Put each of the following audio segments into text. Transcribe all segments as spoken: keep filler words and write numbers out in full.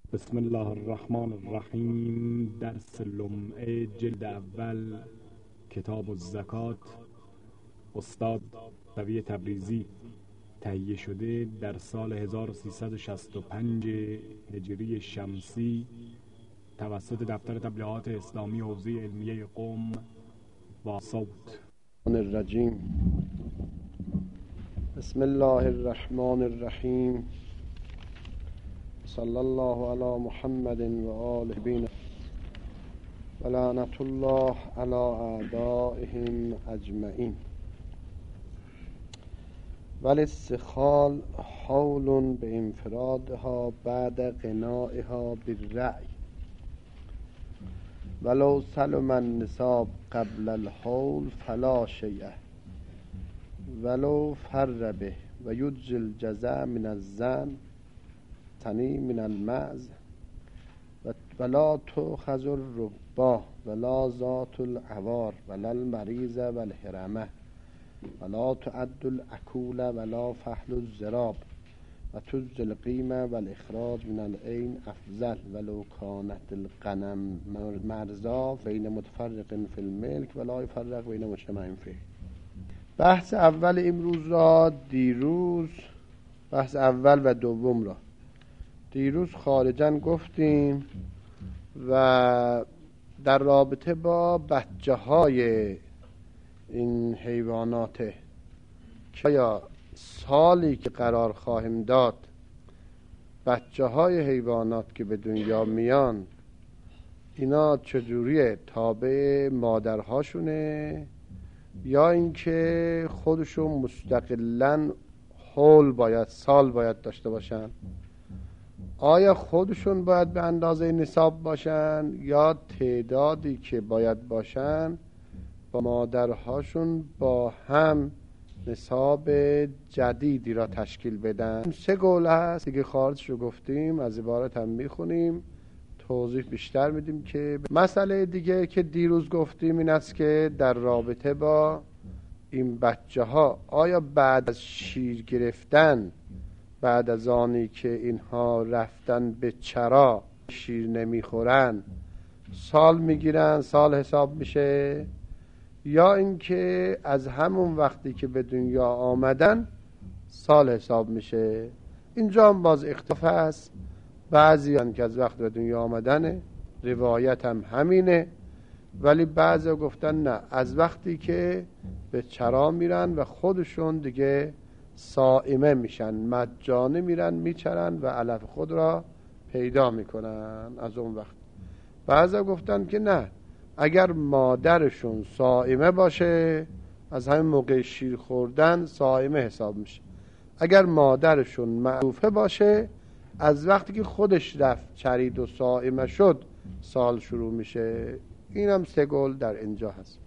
بسم الله الرحمن الرحیم. درس لمعه جلد اول، کتاب الزکات، استاد قوی تبریزی. تهیه شده در سال هزار و سیصد و شصت و پنج هجری شمسی توسط دفتر تبلیغات اسلامی حوزه علمیه قم با صوت. الرجیم. بسم الله الرحمن الرحیم. صلی الله علی محمد و آله بین و لعنت الله علی اعدائهم اجمعین. والاستخال حول به انفرادها بعد قناعها بالرأی ولو سلم النصاب قبل الحول فلا شیء ولو فر به و یجزی الجزع من الزن تنی من المعز ولا تؤخذ الربا ولا ذات العوار ولا المریض والهرمه ولا تعد الاکول ولا فحل الزراب و تجزی القیمه والاخراج من العین افضل ولو کانت الغنم مرزا بین متفرق فی الملک ولا یفرق بین مجتمع فیه. بحث اول امروز را دیروز بحث اول و دوم را دیروز خارجاً گفتیم و در رابطه با بچه های این حیوانات که یا سالی که قرار خواهیم داد بچه های حیوانات که به دنیا میان اینا چجوریه، تابع مادرهاشونه یا اینکه خودشون مستقلاً حول باید سال باید داشته باشن؟ آیا خودشون باید به اندازه نصاب باشن یا تعدادی که باید باشن با مادرهاشون با هم نصاب جدیدی را تشکیل بدن؟ سه قول هست دیگه، خارجش رو گفتیم، از عبارت هم میخونیم، توضیح بیشتر میدیم. که مسئله دیگه که دیروز گفتیم این است که در رابطه با این بچه ها آیا بعد از شیر گرفتن، بعد از آنی که اینها رفتن به چرا شیر نمیخورن سال میگیرن، سال حساب میشه، یا اینکه از همون وقتی که به دنیا آمدن سال حساب میشه؟ اینجا هم باز اختلاف هست. بعضی هن که از وقت به دنیا آمدن، روایت هم همینه، ولی بعضی گفتن نه، از وقتی که به چرا میرن و خودشون دیگه صائمه میشن، مجانه میرن میچرن و علف خود را پیدا میکنن از اون وقت. بعضا گفتن که نه، اگر مادرشون صائمه باشه از همین موقع شیر خوردن صائمه حساب میشه. اگر مادرشون معروفه باشه از وقتی که خودش رفت چرید و صائمه شد سال شروع میشه. این هم سه قول در اینجا هست.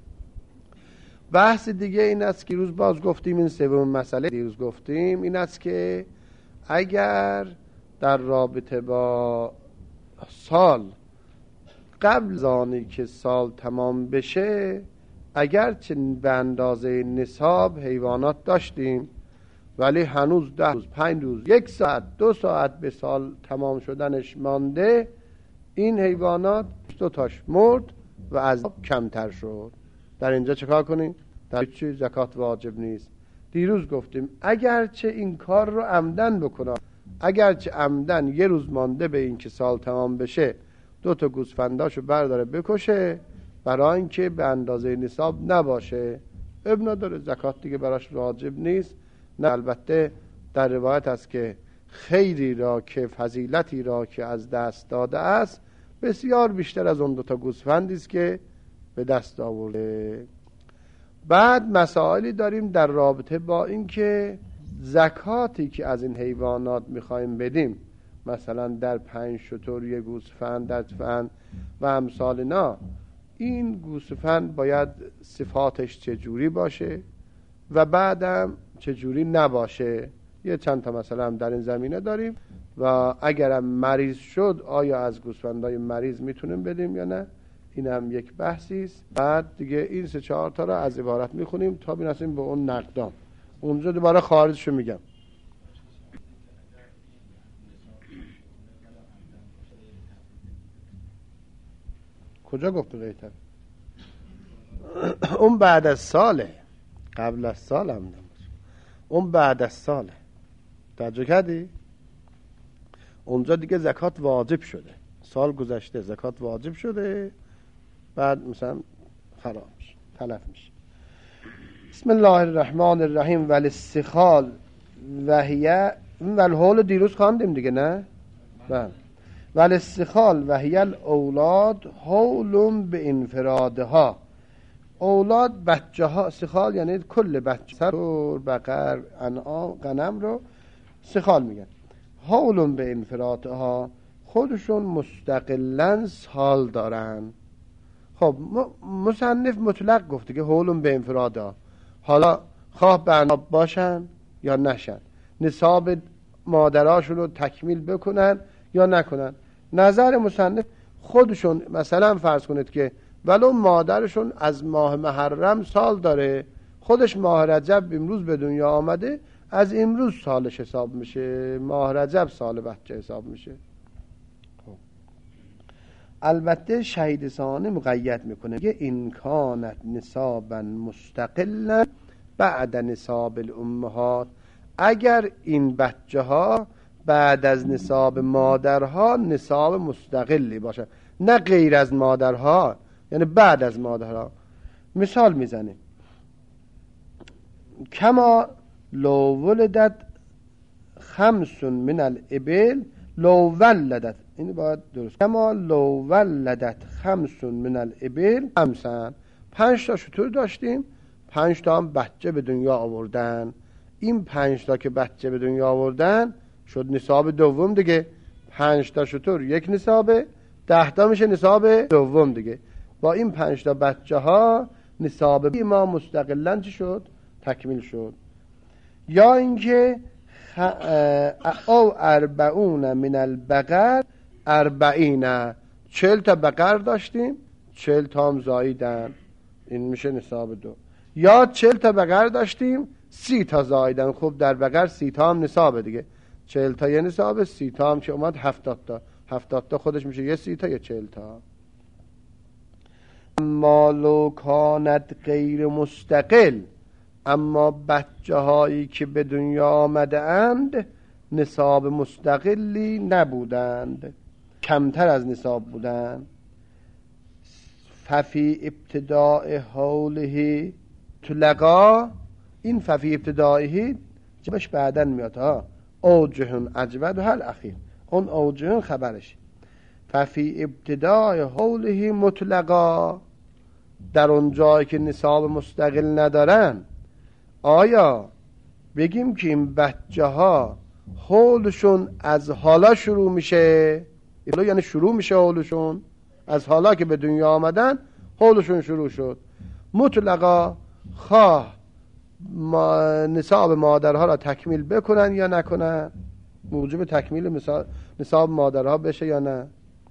بحث دیگه این است که روز باز گفتیم، این سوم مسئله دیروز گفتیم این است که اگر در رابطه با سال قبل از آنی که سال تمام بشه اگرچه به اندازه نصاب حیوانات داشتیم ولی هنوز ده روز، پنج روز، یک ساعت، دو ساعت به سال تمام شدنش مانده، این حیوانات دو تاش مرد و از کمتر شد. در اینجا چکار کنیم؟ در چی زکات واجب نیست. دیروز گفتیم اگرچه این کار رو عمدن بکنه، اگرچه عمدن یه روز مانده به این که سال تمام بشه دو تا گوسفنداشو برداره بکشه برای اینکه به اندازه نصاب نباشه، اب نداره، زکات دیگه براش واجب نیست. نه، البته در روایت است که خیری را که فضیلتی را که از دست داده است بسیار بیشتر از اون دو تا گوسفندی است که به دست آورده. بعد مسائلی داریم در رابطه با این که زکاتی که از این حیوانات میخوایم بدیم، مثلا در پنج شتر یک گوسفند، در فن و امثال اینا، این گوسفند باید صفاتش چجوری باشه و بعدم چجوری نباشه. یه چند تا مثلا هم در این زمینه داریم و اگرم مریض شد آیا از گوسفندای مریض میتونیم بدیم یا نه، این هم یک بحثی است. بعد دیگه این سه چهار تا را از عبارت میخونیم تا برسیم به اون نقدام، اونجا دوباره خارجشو میگم. کجا گفت قیطره؟ اون بعد از ساله، قبل از سال هم نماز، اون بعد از ساله. توجه کردی؟ اونجا دیگه زکات واجب شده، سال گذشته زکات واجب شده، بعد مثلا خراب میشه، تلف میشه. بسم الله الرحمن الرحیم. والاستخال وهیه، والحول دیروز خواندیم دیگه نه؟ بله. والاستخال وهیه الاولاد حول به انفرادها. اولاد بچه ها، سخال یعنی کل بچه، سر، بقر، انعام، غنم رو سخال میگن. حول به انفرادها، خودشون مستقلن سال دارن. خب مصنف مطلق گفته که حول به انفرادها، حالا خواه بناب باشن یا نشن، نصاب مادراشون رو تکمیل بکنن یا نکنن. نظر مصنف خودشون، مثلا فرض کنید که ولو مادرشون از ماه محرم سال داره، خودش ماه رجب امروز به دنیا آمده، از امروز سالش حساب میشه، ماه رجب سال بچه حساب میشه. خب. البته شهید ثانی مقید میکنه یه این کانت نصابا مستقلا بعد نصاب الامهات، اگر این بچه ها بعد از نصاب مادرها نصاب مستقلی باشه، نه غیر از مادرها، یعنی بعد از مادرها. مثال میزنه کما لو ولدت خمس من الابل لو ولدت، این باید درست، کما لو ولدت خمس من الابل خمسن، پنج تا شتر داشتیم، پنج تا هم بچه به دنیا آوردن. این پنج تا که بچه به دنیا آوردن شد نصاب دوم دیگه. پنج تا شتر یک نصابه، ده تا میشه نصاب دوم دیگه. با این پنج تا بچه ها نصاب ما مستقلاً چی شد؟ تکمیل شد. یا اینکه خ... او اربعون من البقر اربعین، چهل تا بقر داشتیم، چهل تا هم زاییدن، این میشه نصاب دو. یا چهل تا بقر داشتیم، سی تا زاییدن، خب در بقر سی تا هم نصابه دیگه، چهل تا یه نصابه، سی تا هم چه اومد؟ هفتاد تا، هفتاد تا خودش میشه یه سی تا یه چهل تا. اما لو کانت غیر مستقل، اما بچه هایی که به دنیا آمده اند نصاب مستقلی نبودند، کمتر از نصاب بودند. ففی ابتداء حوله تلقا، این ففی ابتدائه جبش بعدن میاد ها، اوجهن اجود و هل اخیر، اون اوجهن خبرش. ففی ابتداء حوله مطلقا، در اون جایی که نصاب مستقل ندارن، آیا بگیم که این بچه ها حولشون از حالا شروع میشه؟ یعنی شروع میشه حولشون از حالا که به دنیا آمدن، حولشون شروع شد مطلقا، خواه ما نصاب مادرها را تکمیل بکنن یا نکنن، موجب تکمیل نصاب مادرها بشه یا نه.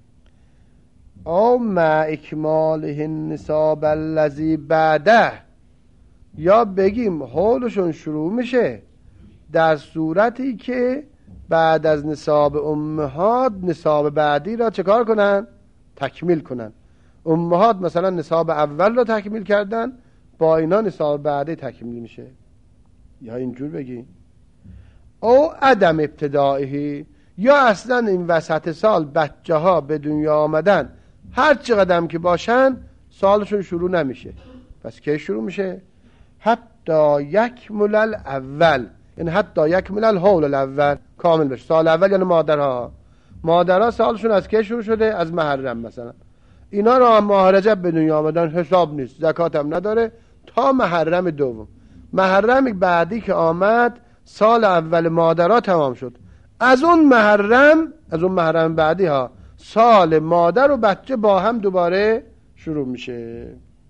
او مع اکماله النصاب الذی بعده، یا بگیم حولشون شروع میشه در صورتی که بعد از نصاب امهات نصاب بعدی را چه کار کنن؟ تکمیل کنن. امهات مثلا نصاب اول را تکمیل کردن، با اینا نصاب بعدی تکمیل میشه. یا اینجور بگی او عدم ابتدائه، یا اصلا این وسط سال بچه ها به دنیا آمدن، هر چقدر که باشن سالشون شروع نمیشه. پس کی شروع میشه؟ حتی یکمل الاول، یعنی حتی یکمل الحول الاول، کامل بشه. سال اول یعنی مادرها، مادرها سالشون از کی شروع شده؟ از محرم مثلا. اینا را ماه رجب به دنیا آمدن حساب نیست، زکات هم نداره تا محرم دوم. محرم بعدی که آمد سال اول مادرها تمام شد، از اون محرم از اون محرم بعدی ها سال مادر و بچه با هم دوباره شروع میشه.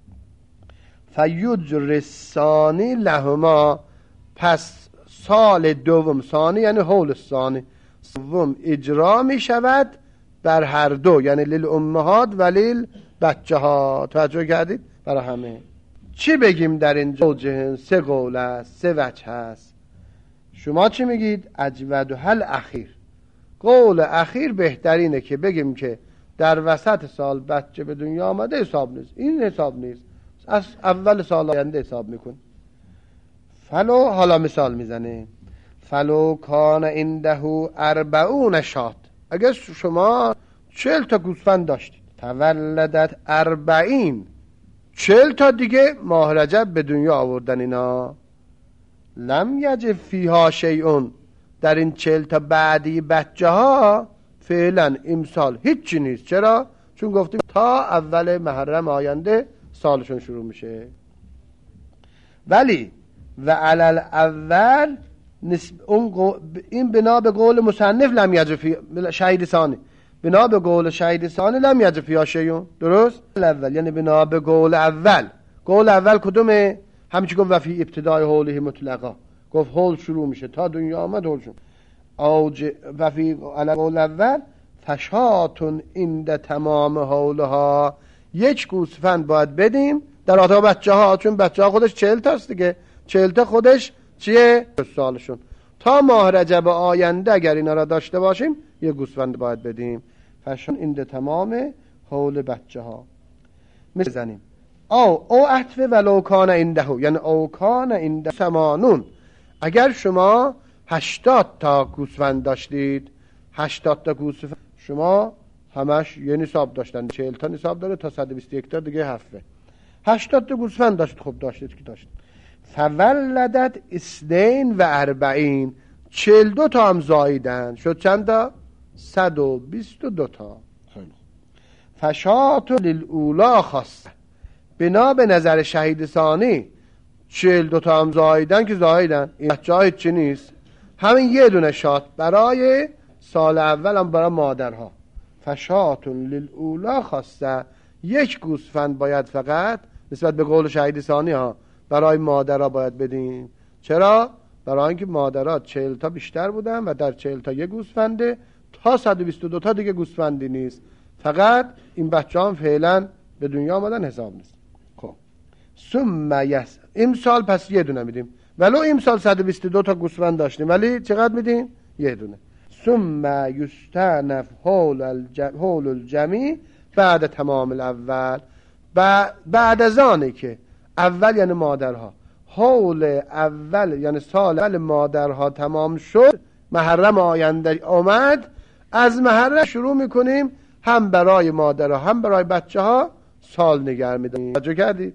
فیجر الثانی لهما، پس سال دوم، ثانی یعنی حول ثانی، دوم اجرا می شود بر هر دو، یعنی لیل امهات و لیل بچه ها. توجه کردید؟ برای همه. چی بگیم در اینجا؟ جهن سه قول است، سه وجه هست. شما چی میگید؟ اجود و هل اخیر. قول اخیر بهترینه که بگیم که در وسط سال بچه به دنیا آمده حساب نیست. این حساب نیست، از اول سال آینده حساب میکن. فلو، حالا مثال میزنه، فلو کان عنده اربعون شات، اگر شما چهل تا گوسفند داشتید، تولدت اربعین، چهل تا دیگه ماه رجب به دنیا آوردن اینا، لم یجب فیها شیئون، در این چهل تا بعدی بچه ها فعلا امسال هیچی نیست. چرا؟ چون گفتیم تا اول محرم آینده سالشون شروع میشه. ولی و علل اول این بنا به قول مصنف لم یجب فی شهید ثانی، بنا به قول شهید ثانی لم یجب فیها شیئون، درست؟ اول یعنی بنا به قول اول. قول اول کدومه؟ همچی گفت و فی ابتدای حوله مطلقا، گفت حول شروع میشه تا دنیا آمد حول شد. اوج و فی علی قول اول فشاتون عند تمام حولها، یک گوسفند باید بدیم در آتا بچه ها، چون بچه ها خودش چهل تاست دیگه، چهل تا خودش چیه؟ سالشون. تا ماه رجب آینده اگر اینا را داشته باشیم یک گوسفند باید بدیم. فشان عند تمام حول بچه ها میزنیم. او او عطف ولو کان عنده، یعنی او کان عنده ثمانون، اگر شما هشتاد تا گوسفند داشتید، هشتاد تا گوسفند شما همش یه نصاب داشتن، چهل تا نصاب داره تا صد و بیست و یک تا دیگه حرفه. هشتاد تا گوسفند داشتید، خب داشتید که داشتید. فولدت اثنین و اربعین، چهل دو تا هم زاییدن، شد چند تا؟ صد و بیست و دو تا. فشات للأولا خاصه، بنا به نظر شهید ثانی چهل دو تا هم زاییدن که زاییدن، این بچه های چی نیست، همین یه دونه شات برای سال اول هم برای مادرها. فشاتون للأولا خاصه، یک گوسفند باید فقط نسبت به قول شهید ثانی ها برای مادرها باید بدین. چرا؟ برای اینکه مادرها چهل تا بیشتر بودن و در چهل تا یک گوسفنده، تا صد و بیست و دو تا دیگه گوسفندی نیست، فقط این بچه هم فعلا به دنیا آمدن حساب نیست. خب ثم یس امسال پس یه دونه میدیم، ولو امسال صد و بیست و دو تا گوسفند داشتیم ولی چقدر میدیم؟ یه دونه. ثم یستأنف حول الجمع حول الجمع بعد تمام الاول، بعد از آنه که اول یعنی مادرها، حول اول یعنی سال اول مادرها تمام شد، محرم آینده آمد، از محرم شروع میکنیم هم برای مادرها هم برای بچه ها سال نگر میدیم. توجه کردید؟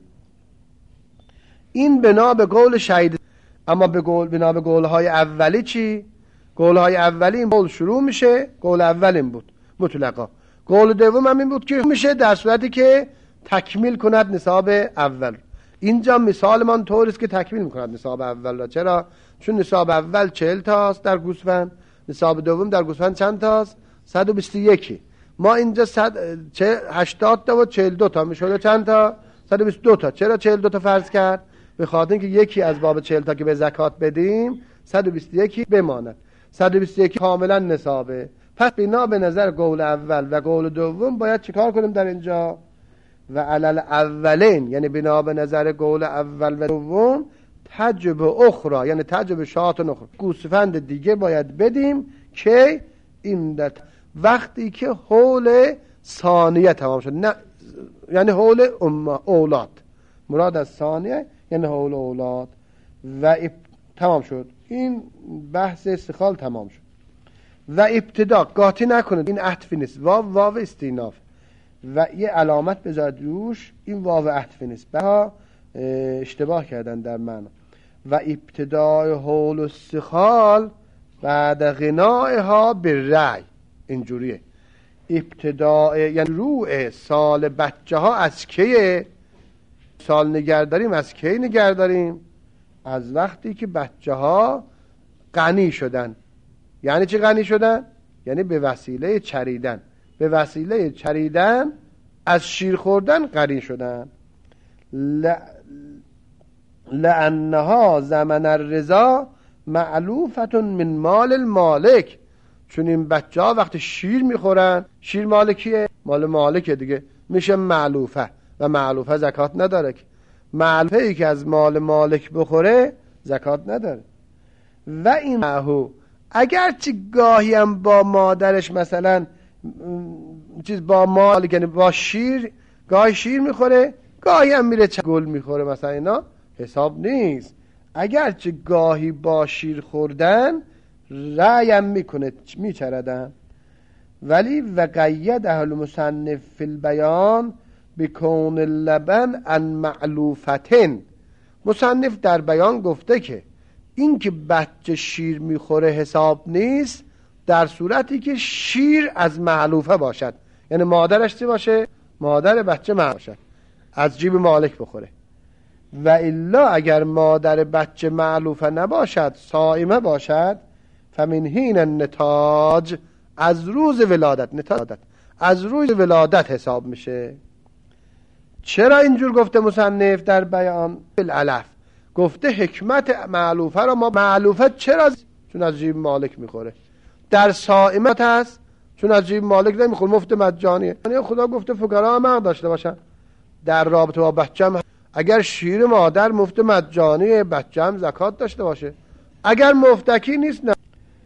این بنا به قول شهید. اما به قول بنا به قول های اولی چی؟ قول های اولی این قول شروع میشه، قول اول این بود مطلقا. قول دوم هم این بود که میشه در صورتی که تکمیل کند نصاب اول. اینجا مثال من طوریست که تکمیل میکند نصاب اول را. چرا؟ چون نصاب اول چهل تاست در گوسفند، نصاب دوم در گوسفند چند تاست؟ صد و بیست و یک. ما اینجا هشتاد تا و چهل و دو تا میشده چند تا؟ صد و بیست و دو تا. چرا چهل و دو تا فرض کرد؟ به خاطر اینکه یکی از باب چهل تا که به زکات بدیم صد و بیست و یک بماند. صد و بیست و یک کاملا نصابه. پس بنا به نظر قول اول و قول دوم باید چیکار کنیم در اینجا؟ و علل اولین، یعنی بنا به نظر قول اول و دوم تجب اخرى، یعنی تجب شات اخرى، گوسفند دیگه باید بدیم که این وقتی که حول ثانیه تمام شد، نه یعنی حول اولاد، مراد از ثانیه یعنی حول اولاد و اب... تمام شد. این بحث استخال تمام شد. و ابتدا قاطی نکنید، این عطفی نیست، واو واو استیناف و یه علامت بذارید روش، این واو عطفی نیست، بها اشتباه کردن در معنی. و ابتدای حول استخال بعد غنائها به رأی، اینجوریه. ابتدای یعنی روع سال بچه ها از کیه؟ سال نگرداریم از کی نگرداریم؟ از وقتی که بچه ها غنی شدن. یعنی چی غنی شدن؟ یعنی به وسیله چریدن، به وسیله چریدن از شیر خوردن غنی شدن. ل... لانها زمن الرضا معلوفة من مال المالک، چون این بچه ها وقتی شیر میخورن، شیر مالکیه؟ مال مالکه دیگه، میشه معلوفه و معلوفه زکات نداره. که معلوفه ای که از مال مالک بخوره زکات نداره. و این هو اگرچه گاهی هم با مادرش مثلا چیز با مال، یعنی با شیر، گاهی شیر میخوره گاهی هم میره گل میخوره مثلا، اینا حساب نیست. اگرچه گاهی با شیر خوردن رأیم میکنه میچردن، ولی و قید اهل مصنف فی البیان بکون اللبن ان معلوفتن. مصنف در بیان گفته که این که بچه شیر میخوره حساب نیست در صورتی که شیر از معلوفه باشد، یعنی مادرش چی باشه؟ مادر بچه معلوفه باشد، از جیب مالک بخوره. و الا اگر مادر بچه معلوفه نباشد، صائمه باشد، فمن حین النتاج، از روز ولادت، نتاج از روز ولادت حساب میشه. چرا اینجور گفته مصنف در بیان؟ بالعلف گفته حکمت معلوفه را ما، معلوفه چرا؟ چون از جیب مالک میخوره. در صائمت هست چون از جیب مالک نمیخوره، مفت مجانیه. خدا گفته فقرا هم حق داشته باشن. در رابطه با بچه‌م اگر شیر مادر مفت مجانیه، بچه‌م زکات داشته باشه. اگر مفتکی نیست نه.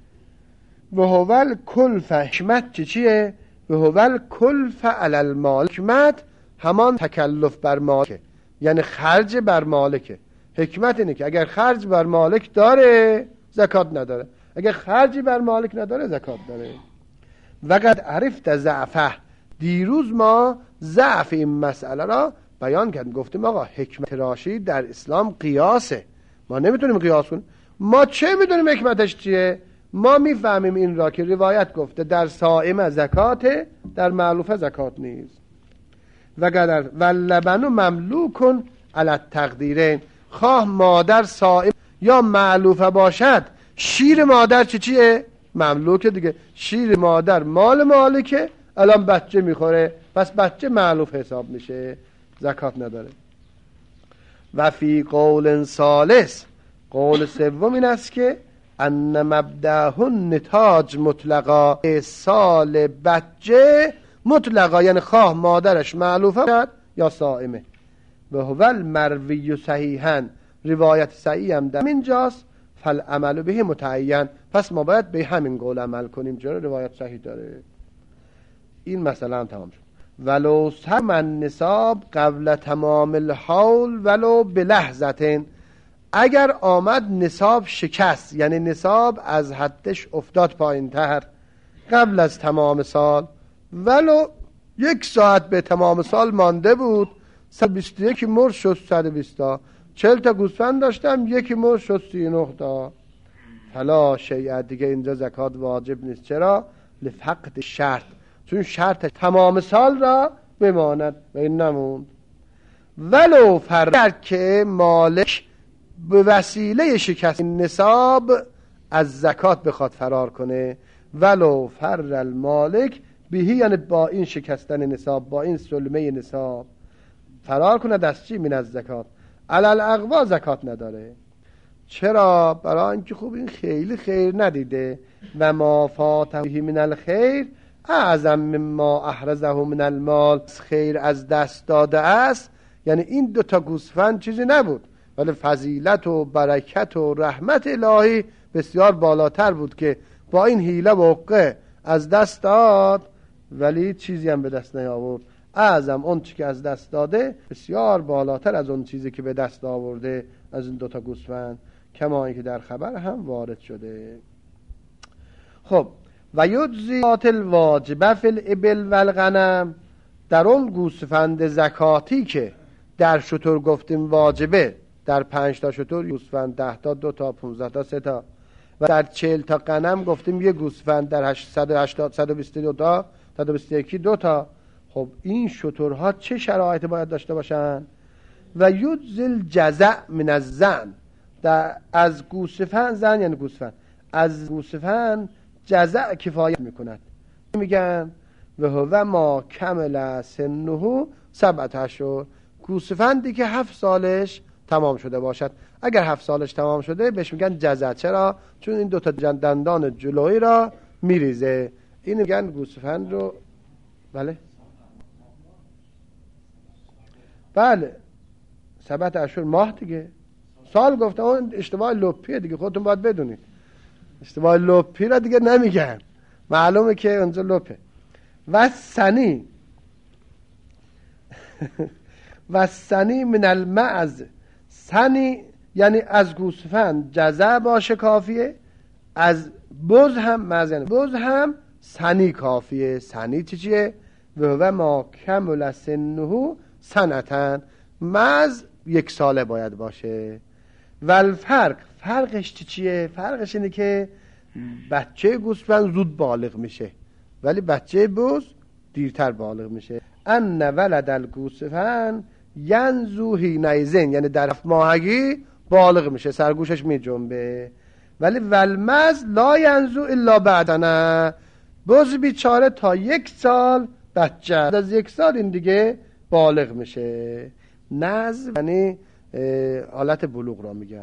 و هو کلف، حکمت چی چیه؟ و هو کلف علی المال، حکمت همان تکلف بر مالکه، یعنی خرج بر مالکه. حکمت اینه که اگر خرج بر مالک داره زکات نداره، اگر خرجی بر مالک نداره زکات داره. وقد عرفت ضعفه، دیروز ما ضعف این مسئله را بیان کردیم، گفتیم آقا حکمت راشی در اسلام قیاسه، ما نمیتونیم قیاس کنیم. ما چه میدونیم حکمتش چیه؟ ما میفهمیم این را که روایت گفته در صائم زکات، در معلوفه زکات نیست. وقدر واللبن مملوکن علی التقدیرین، خواه مادر صائم یا معلوفه باشد، شیر مادر چی چیه؟ مملوکه دیگه. شیر مادر مال مالکه، الان بچه میخوره، پس بچه معلوف حساب میشه، زکات نداره. و فی قول ثالث، قول سوم این است که ان مبدأ النتاج مطلقا، سال بچه مطلقا، یعنی خواه مادرش معلوفه باشد یا صائمه. و هو المروی صحیحا، روایت صحیح هم در اینجاست، فالعمل به متعین، پس ما باید به همین قول عمل کنیم چرا روایت صحیح داره. این مسئله هم تمام شد. ولو سم النصاب قبل تمام الحول ولو بلحظتين، اگر آمد نصاب شکست، یعنی نصاب از حدش افتاد پایین تر قبل از تمام سال، ولو یک ساعت به تمام سال مانده بود، صد و بیست و یک مر شد، صد و بیست تا، چهل تا گوسفند داشتم یکی مر شد سی و نه تا، فلا شیء، دیگه اینجا زکات واجب نیست. چرا؟ لفقد شرط، چون شرط تمام سال را بماند و این نموند. ولو فر، که مالک به وسیله شکست نصاب از زکات بخواد فرار کنه، ولو فر المالک بهی، یعنی با این شکستن نصاب، با این سلمه نصاب فرار کنه، دست چی؟ من از زکات. علل اقوا زکات نداره. چرا؟ برای اینکه خوب این خیلی خیر ندیده. و ما فاته من الخیر اعظم مما احرزه من المال، خیر از دست داده است، یعنی این دوتا گوسفند چیزی نبود، ولی فضیلت و برکت و رحمت الهی بسیار بالاتر بود که با این حیله و عقه از دست داد ولی چیزی هم به دست نیاورد. اعظم، اون چی که از دست داده بسیار بالاتر از اون چیزی که به دست آورده از این دوتا گوسفند، کما اینکه در خبر هم وارد شده. خب و یجزی الواجبه فی الابل والغنم، در اون گوسفند زکاتی که در شتر گفتیم واجبه، در پنج تا شتر گوسفند، ده تا دو تا، پونزده تا سه تا، و در چهل تا غنم گفتیم یک گوسفند، در صد و هشتاد صد و بیست و دو تا، صد و بیست و یک دو تا. خب این شترها چه شرایطی باید داشته باشن؟ و یجزل جزع من الزن، در از گوسفند، زن یعنی گوسفند، از گوسفند جزع کفایت میکند. میگن و هو ما کمل سنه سبعت اشهر، گوسفندی که هفت سالش تمام شده باشد. اگر هفت سالش تمام شده بهش میگن جزع. چرا؟ چون این دوتا دندان جلویی را میریزه. این میگن گوسفند رو، بله بله سبعت اشهر، ماه دیگه. سال گفتم اون اشتباه لپیه دیگه، خودتون باید بدونید اشتباه لپی را دیگه نمیگن، معلومه که اونجا لپه. و سنی و سنی من المعز، سنی یعنی از گوسفند جزع باشه کافیه، از بز هم معز یعنی بز هم سنی کافیه. سنی چی چیه؟ و ما کمل سنه سنتن، معز یک ساله باید باشه. و الفرق، فرقش چی چیه؟ فرقش اینه که بچه گوسفند زود بالغ میشه ولی بچه بز دیرتر بالغ میشه. ان ولد الگوسفند ینزو حینئذ، یعنی در هفت ماهگی بالغ میشه، سرگوشش میجنبه. ولی ولمز لا ینزو الا بعدنا، بز بیچاره تا یک سال بچه، از یک سال این دیگه بالغ میشه. نز یعنی حالت بلوغ را میگن.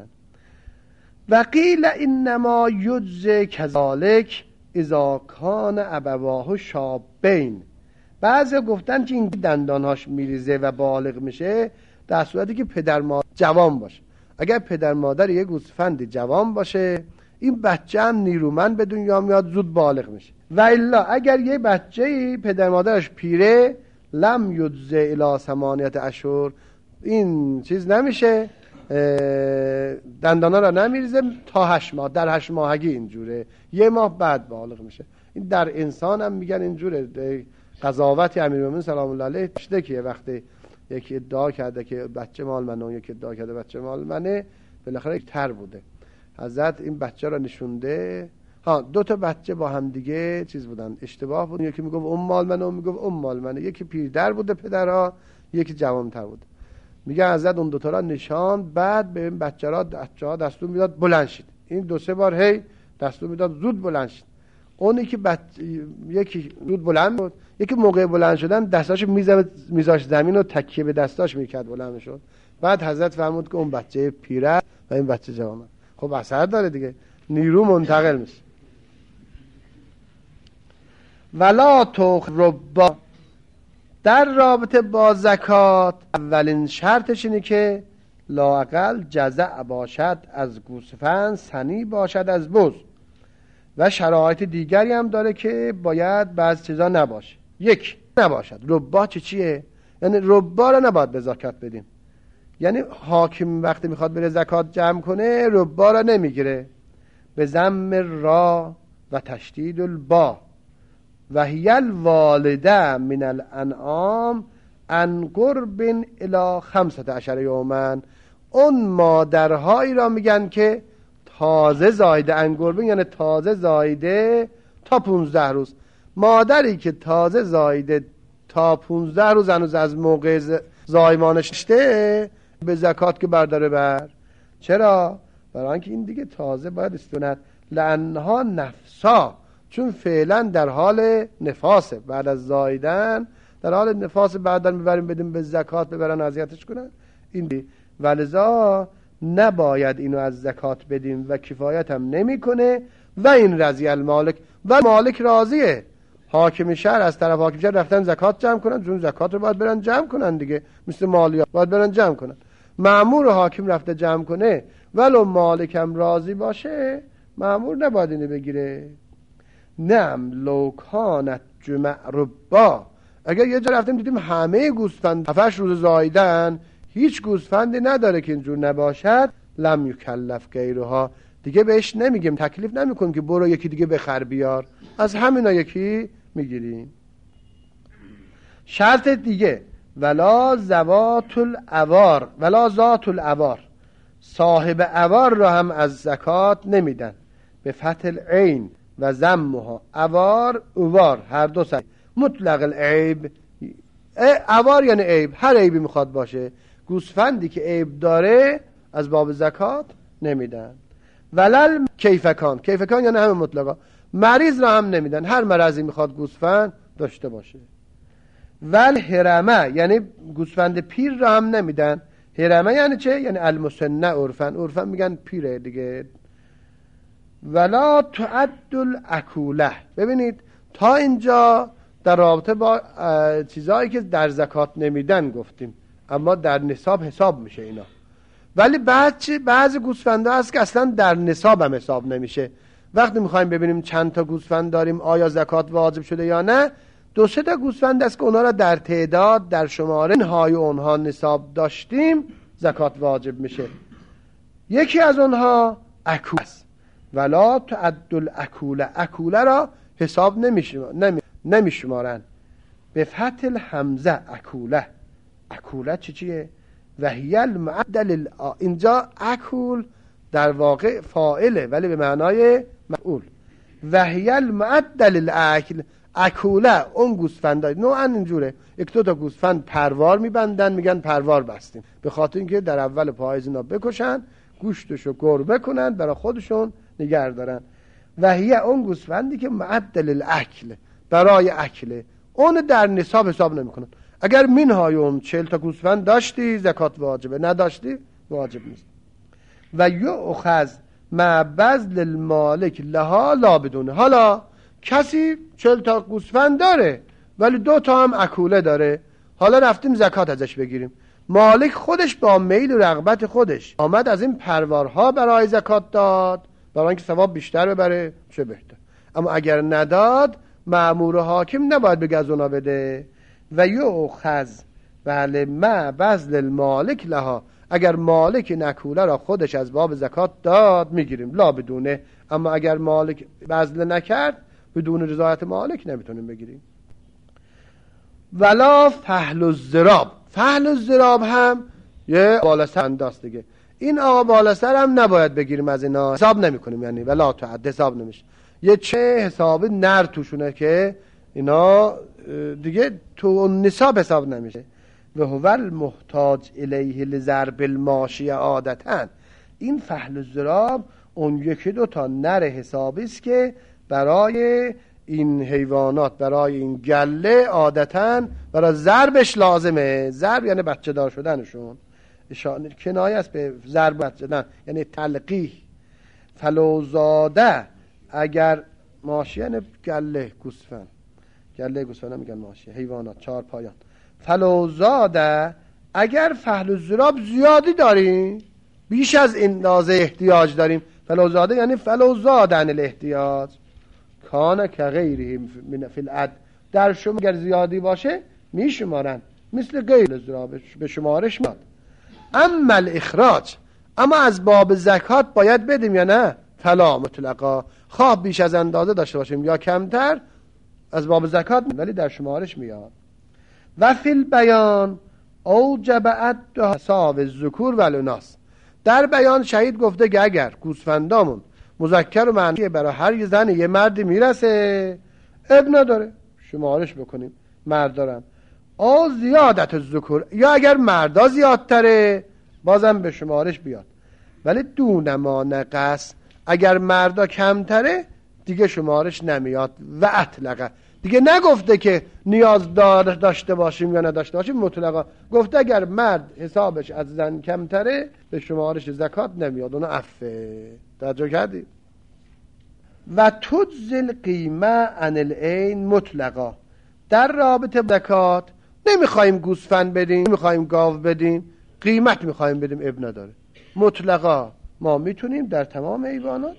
و قیل انما یجزی کذالک اذا کان ابواه شابین، بعضی گفتن که این دندانهاش میریزه و بالغ میشه در صورتی که پدر مادر جوان باشه. اگر پدر مادر یه گوسفند جوان باشه این بچه هم نیرومند به دنیا میاد، زود بالغ میشه. و الا اگر یه بچه‌ای پدر مادرش پیره، لم یجزی الی ثمانیت اشهر، این چیز نمیشه، دندانا را نمیریزه تا هشت ماه، در هشت ماهگی اینجوره، یه ماه بعد بالغ میشه. این در انسان هم میگن اینجوره. قضاوت امیرالمومنین سلام الله علیه شده که وقتی یکی ادعا کرده که بچه مال منه و یکی ادعا کرده بچه مال منه، بالاخره یک تر بوده. حضرت این بچه را نشونده، ها دو تا بچه با هم دیگه چیز بودن، اشتباه بود، یکی میگفت اون مال منه و میگفت اون مال منه، یکی پیردر بوده پدرها، یکی جوان‌تر بود. میگه حضرت اون دو تا را نشان، بعد به این بچه را بچه‌ها دستور میداد بلند شید. این دو سه بار هی دستور میداد زود بلند شید. اونی که بچ... یکی زود بلند بود، یکی موقع بلند شدن دستاش میزد میذاش زمین و تکیه به دستاش میکرد بلند میشد. بعد حضرت فرمود که اون بچه پیره و این بچه جوان. خب اثر داره دیگه، نیرو منتقل میشه. ولا تخربا، در رابطه با زکات اولین شرطش اینه که لااقل جزع باشد از گوسفند، سنی باشد از بز. و شرایط دیگری هم داره که باید بعض چیزا نباشه. یک نباشد ربا. چی چیه؟ یعنی ربا رو نباید به زکات بدیم. یعنی حاکم وقتی میخواد بره زکات جمع کنه ربا رو نمیگیره. به ضم را و تشدید البا و هی الوالده من الانعام ان قرب الی خمسة عشر یوما، اون مادرهایی را میگن که تازه زایده، انگربین یعنی تازه زایده تا پونزده روز. مادری که تازه زایده تا پونزده روز هنوز از موقع زایمانش شده به زکات که برداره بر. چرا؟ برای اینکه این دیگه تازه باید استوند، لانها نفسا، چون فعلا در حال نفاسه، بعد از زایدن در حال نفاسه، بعداً ببریم بدیم به زکات ببرن اذیتش کنن. این دی ولذا نباید اینو از زکات بدیم و کفایت هم نمیکنه. و این رضی المالک، و مالک راضیه. حاکم شهر از طرف حاکم شهر رفتن زکات جمع کنن، چون زکات رو باید برن جمع کنن دیگه، مثل مالیات باید برن جمع کنن. مأمور حاکم رفته جمع کنه ولو مالکم راضی باشه، مأمور نباید اینو بگیره. نم لو کانت جمع ربا، اگر یه جا رفتیم دیدیم همه گوسفند هفتش روز زایدن، هیچ گوسفندی نداره که اینجور نباشد، لم یکلف غیرها، دیگه بهش نمیگیم، تکلیف نمیکنیم که برو یکی دیگه بخر بیار، از همینا یکی میگیریم. شرط دیگه ولا ذوات العوار، ولا ذات العوار، صاحب عوار را هم از زکات نمیدن. به فتح العین و ضمها، عوار اوار هر دو سر، مطلق العیب، عوار یعنی عیب، هر عیبی میخواد باشه. گوسفندی که عیب داره از باب زکات نمیدن. ولل کیفکان، کیفکان یعنی همه مطلقا، مریض را هم نمیدن، هر مرضی میخواد گوسفند داشته باشه. ول هرمه یعنی گوسفند پیر را هم نمیدن. هرمه یعنی چه؟ یعنی المسنه عرفن، عرفن میگن پیره دیگه. ولا تعد الاکوله، ببینید تا اینجا در رابطه با چیزهایی که در زکات نمیدن گفتیم، اما در نصاب حساب میشه اینا. ولی بعضی بعضی گوسفندا هست که اصلا در نصاب هم حساب نمیشه. وقتی میخوایم ببینیم چند تا گوسفند داریم آیا زکات واجب شده یا نه، دو سه تا گوسفند است که اونا را در تعداد در شماره های اونها نصاب داشتیم زکات واجب میشه. یکی از اونها اکول است. ولا تعد الاکوله، اکوله را حساب نمیشمارن نمیشمارن به فتح الحمزه. اکوله، اکوله چی چیه؟ وهی المعدل. اینجا اکول در واقع فاعله ولی به معنای مفعول. وهی المعدل الاکل، اکوله اون گوسفندای نوعا اینجوره، یک دو تا گوسفند پروار میبندن میگن پروار بستیم، به خاطر اینکه در اول پاییز اینا بکشن گوشتشو گربه کنن برای خودشون نگه دارن. وهی اون گوسفندی که معدل الاکل، برای اکله، اون در نصاب حساب نمیکنن. اگر منهای اون چهل تا گوسفند داشتی زکات واجبه، نداشتی واجب نیست. و یؤخذ مع بذل المالک لها لا بدونه. حالا کسی چهل تا گوسفند داره ولی دو تا هم اکوله داره، حالا رفتیم زکات ازش بگیریم. مالک خودش با میل و رغبت خودش آمد از این پروارها برای زکات داد برای اینکه ثواب بیشتر ببره، چه بهتر. اما اگر نداد مأمور حاکم نباید بگه از اونا بده. و یؤخذ بله مع بذل المالک لها، اگر مالک نکوله را خودش از باب زکات داد میگیریم لا بدونه. اما اگر مالک بذل نکرد بدون رضایت مالک نمیتونیم بگیریم. ولا فحل الزراب، فحل الزراب هم یه بالاسر انداست دیگه. این آقا بالاسر هم نباید بگیریم، از اینا حساب نمی کنیم، یعنی ولا تعد حساب نمیشه. یه چه حساب نر توشونه که اینا دیگه تو نصاب حساب نمیشه. و هو المحتاج الیه لضرب الماشیه عادتاً، این فحل الزراب اون یکی دو تا نر حسابی است که برای این حیوانات، برای این گله عادتاً برای ضربش لازمه. ضرب یعنی بچه دار شدنشون، کنایه است به ضرب بچه دار، یعنی تلقیح. فلوزاده، اگر ماشیه یعنی گله گوسفند، گله گوسفند میگن ماشیه، حیوانات چهار پایان. فلوزاده، اگر فحل الزراب زیادی داریم، بیش از این اندازه احتیاج داریم، فلوزاده یعنی فلوزادن الاحتیاج کان که غیره من فی العد، در شما اگر زیادی باشه میشمارن مثل غیر الزراب به شمارش میاد. اما الاخراج، اما از باب زکات باید بدیم یا نه؟ فلا مطلقا، خواه بیش از اندازه داشته باشیم یا کمتر از باب زکات ولی در شمارش میاد. و فی البیان اوجب عد حساب الذکور و الاناث، در بیان شهید گفته که اگر گوسفندامون مذکر و مؤنث برای هر یه زن یه مردی میرسه اب نداره شمارش بکنیم مرد دارن. او زیادت الذکور، یا اگر مردا زیادتره بازم به شمارش بیاد، ولی دون ما نقص، اگر مردا کمتره دیگه شمارش نمیاد. و اطلقه، دیگه نگفته که نیاز داشته باشیم یا نداشته باشیم، مطلقا گفته اگر مرد حسابش از زن کمتره به شمارش زکات نمیاد، اونو عفه. توجه کردید؟ و تجزل قیمه عن العین مطلقا، در رابطه زکات نمیخوایم گوسفند بدیم، نمیخوایم گاو بدیم، قیمت میخوایم بدیم، اب نداره. مطلقا ما میتونیم در تمام حیوانات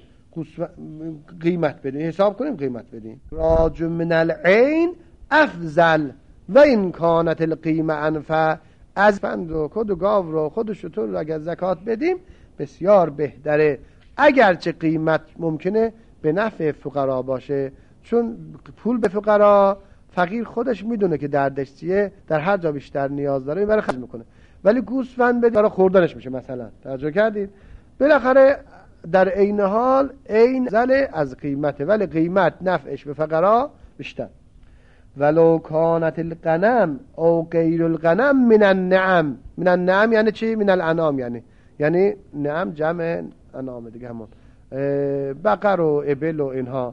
قیمت بدیم، حساب کنیم قیمت بدیم. راج من العین افضل و این کانت القیمه انفع، از پند و خود و گاو رو خود و شتر رو اگر زکات بدیم بسیار بهتره، اگرچه قیمت ممکنه به نفع فقرا باشه، چون پول به فقرا فقیر خودش میدونه که دردش چیه، در هر جا بیشتر نیاز داره برای خرج میکنه، ولی گوسفند بدیم برای خوردنش میشه مثلا. توجه کردید؟ بالاخره در عین حال عین زل از قیمته، ولی قیمت نفعش به فقرا بیشتر. ولو کانت الغنم او غیر الغنم من النعم، من النعم یعنی چی؟ من الانام، یعنی یعنی نعم جمع انام دیگه، همون بقر و ابل و اینها.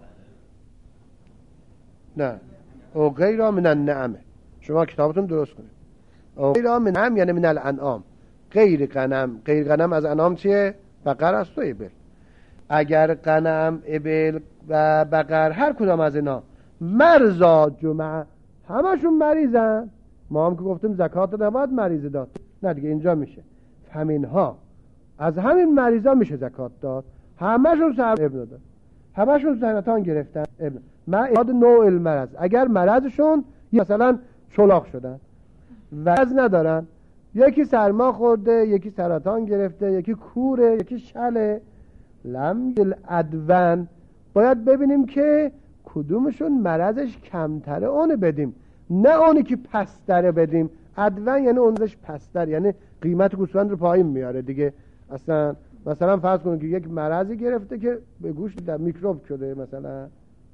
نه، او غیر من النعم، شما کتابتون درست کنید. او غیر من النعم یعنی من الانام، غیر غنم، غیر غنم از انام چیه؟ بقر است و ابل. اگر غنم، ابل و بقر هر کدام از اینا مرزا جمعه همشون مریضن، ما هم که گفتیم زکات نباید مریض داد، نه دیگه اینجا میشه همین ها، از همین مریضا میشه زکات داد، همشون صاحب ابن داد. همشون سرطان گرفتن. ما نوع المرض، اگر مرضشون مثلا چلاق شدن و از ندارن، یکی سرما خورده، یکی سرطان گرفته، یکی کوره، یکی شله، لم الادون، باید ببینیم که کدومشون مرضش کمتره اون بدیم، نه اونی که پستره بدیم. ادون یعنی اونش پستر، یعنی قیمت گوسفند رو پایین میاره دیگه. اصلا مثلا فرض کنید که یک مرضی گرفته که به گوشت در میکروب شده، مثلا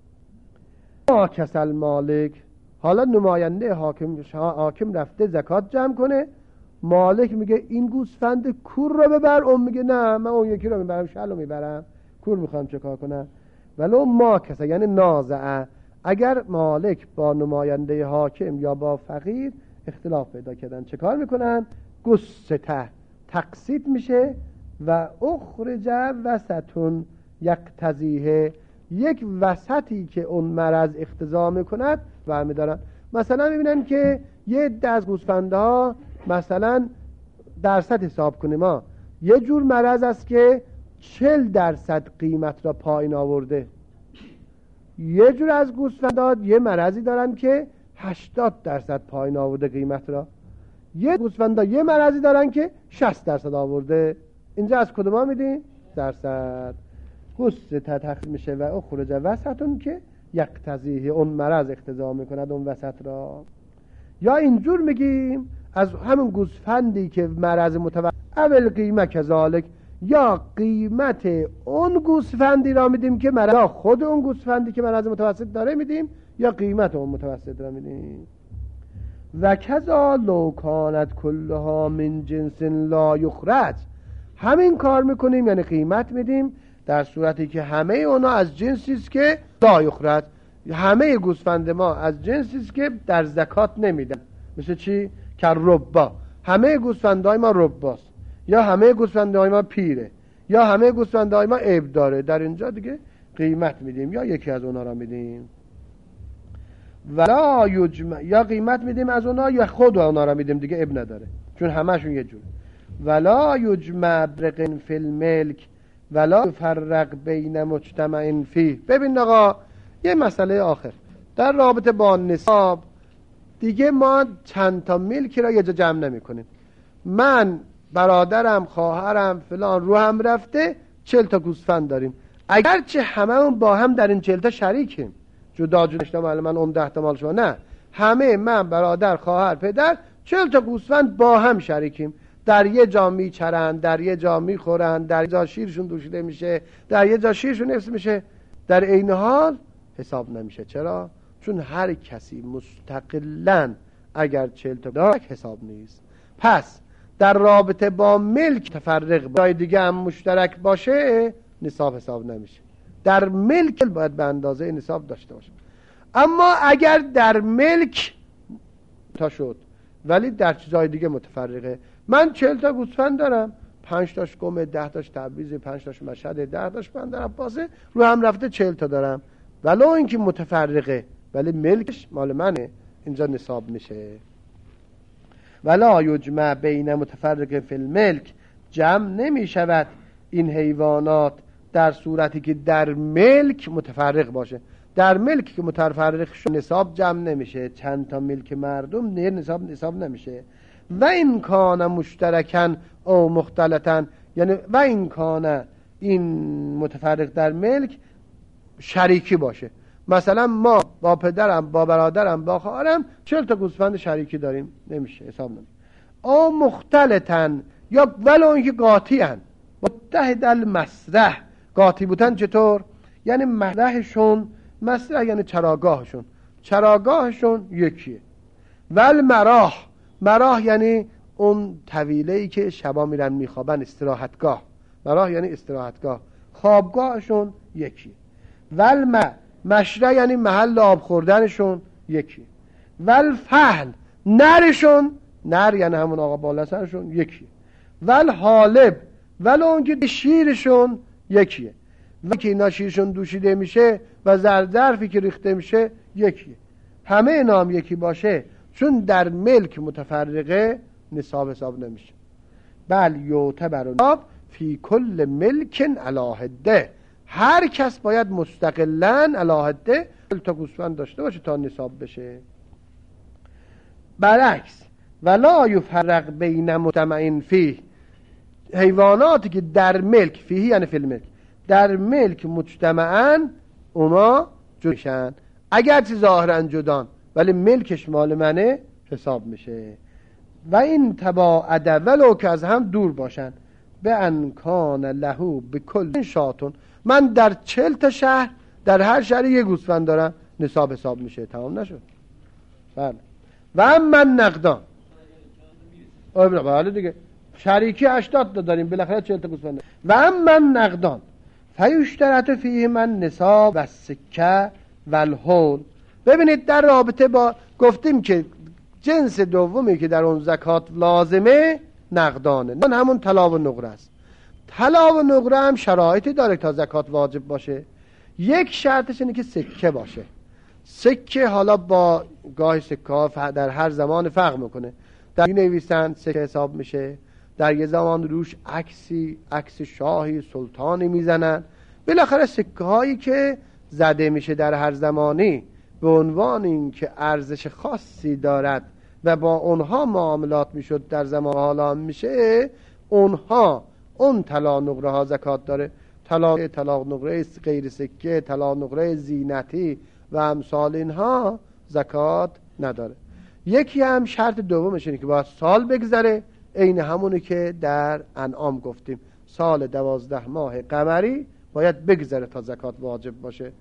ما کسل مالک، حالا نماینده حاکم حاکم رفته زکات جمع کنه، مالک میگه این گوسفند کور رو ببر، اون میگه نه من اون یکی رو میبرم، شل رو میبرم، کور میخوام چه کار کنم. ولو ما کسل یعنی نازعه، اگر مالک با نماینده حاکم یا با فقیر اختلاف پیدا کردن چه کار میکنن؟ گسته تقسیط میشه و اخرج وسطون یقتضیه، یک وسطی که اون مرض اقتضا میکند و میدارن. مثلا میبینن که یه عده از گوسفندها مثلا درصد حساب کنیم، ما یه جور مرض است که چهل درصد قیمت را پایین آورده، یه جور از گوسفندها یه مرضی دارن که هشتاد درصد پایین آورده قیمت را، یه گوسفندها یه مرضی دارن که شصت درصد آورده. اینجا از کدوم ها میدیم؟ درصد. گسته تقسیم میشه و اخرج وسطون که یقتضیه، اون مرض اقتضا میکند اون وسط را. یا اینجور میگیم از همون گوسفندی که مرض متوسط، اول قیمه کذالک، یا قیمت اون گوسفندی را میدیم که مرض، یا خود اون گوسفندی که مرض متوسط داره میدیم، یا قیمت اون متوسط را میدیم. و کذا لو کانت کلها من جنس لا یخرج، همین کار میکنیم، یعنی قیمت میدیم در صورتی که همه اونا از جنسی است که لا یخرج، همه گوسفند ما از جنسی است که در زکات نمیدن. مثل چی؟ که ربا، همه گوسفندای ما رباست، یا همه گوسفندای ما پیره، یا همه گوسفندای ما عیب داره، در اینجا دیگه قیمت میدیم یا یکی از اونا را میدیم. ولا یجمع، یا قیمت میدیم از اونا یا خود اونا را میدیم، دیگه عیب نداره چون همشون یه جور. ولا یجمع برقن فی الملک ولا یفرق بین مجتمع فیه. ببین آقا یه مسئله آخر در رابطه با نصاب، دیگه ما چند تا ملکی را یه جا جمع نمی کنیم. من برادرم خواهرم فلان رو هم رفته چهل تا گوسفند داریم، اگرچه هممون با هم در این چهل تا شریکیم، جدا جدا مال من اون ده تا مال شما، نه، همه من برادر خواهر پدر چهل تا گوسفند با هم شریکیم، در یه جا میچرند، در یه جا میخورند، در یه جا شیرشون دوشیده میشه، در یه جا شیرشون حفظ میشه، در این حال حساب نمیشه. چرا؟ چون هر کسی مستقلاً اگر چهل تا داره حساب نیست. پس در رابطه با ملک تفرق جای دیگه هم مشترک باشه نصاب حساب نمیشه. در ملک باید به اندازه نصاب داشته باشه. اما اگر در ملک تا شد ولی در چیزای دیگه متفرقه، من چهل تا گوسفند دارم، پنج تاش گم، ده تاش تبریز، پنج تاش مشهد، ده تاش بندر عباسه، رو هم رفته چهل تا دارم، ولو اینکه متفرقه ولی ملکش مال منه، اینجا نصاب میشه. ولا یجمع بین متفرق فی الملک، جمع نمی شود این حیوانات در صورتی که در ملک متفرق باشه. در ملک که متفرق شد نصاب جمع نمیشه، چند تا ملک مردم نه نصاب نصاب نمیشه. و این کان مشترکن او مختلطن، یعنی و این کان این متفرق در ملک شریکی باشه، مثلا ما با پدرم با برادرم با خواهرم چهل تا گوسفند شریکی داریم، نمیشه، حساب نمیشه. او مختلطن، یا ولو اینکه قاطی ان، متحد المسرح. قاطی بودن چطور؟ یعنی مسرحشون، مسرح یعنی چراگاهشون، چراگاهشون یکیه. ول مراح، مراح یعنی اون طویله‌ای که شبا میرن میخوابن، استراحتگاه. مراح یعنی استراحتگاه، خوابگاهشون یکیه. ول ما، مشرع یعنی محل آب خوردنشون یکی. ول فحل، نرشون، نر یعنی همون آقا بالا سرشون یکی. ول حالب، ول اون که شیرشون یکیه، و که اینا شیرشون دوشیده میشه و زرظرفی که ریخته میشه یکیه. همه اینا هم یکی باشه، چون در ملک متفرقه نصاب حساب نمیشه. بل یعتبر نصاب فی کل ملک علی حده، هر کس باید مستقلاً علاهده تا گوسفند داشته باشه تا نصاب بشه. برعکس ولا یفرق بین مجتمع فیه، حیواناتی که در ملک، فیه یعنی فی الملک، در ملک مجتمعاً اونا جوشن، اگرچه ظاهراً جدان ولی ملکش مال منه حساب میشه. و این تباعد ولو که از هم دور باشن، به انکان لهو به کل شاتون، من در چهل تا شهر در هر شهر یه گوسفند دارم، نصاب حساب میشه. تمام نشد. بله. و اما نقدان، بله دیگه شریکی هشتاد تا داریم، بالاخره چهل تا گوسفند. و اما نقدان فیشترط فیه من نصاب و سکه و الحول. ببینید در رابطه با گفتیم که جنس دومی که در اون زکات لازمه نقدانه، نه همون طلا و نقره است. طلا و نقره هم شرایطی داره تا زکات واجب باشه. یک شرطش اینه که سکه باشه. سکه حالا با گاهی سکه ها در هر زمان فرق میکنه، در می نویسن سکه حساب میشه، در یه زمان روش عکسی عکس شاهی سلطانی میزنن. بالاخره سکه هایی که زده میشه در هر زمانی به عنوان این که ارزش خاصی دارد و با اونها معاملات میشد در زمان حالا میشه، اونها اون طلا نقره ها زکات داره. طلا طلا نقره غیر سکه، طلا نقره زینتی و امثال اینها زکات نداره. یکی هم شرط دومش اینه که باید سال بگذره، عین همونی که در انعام گفتیم، سال دوازده ماه قمری باید بگذره تا زکات واجب باشه.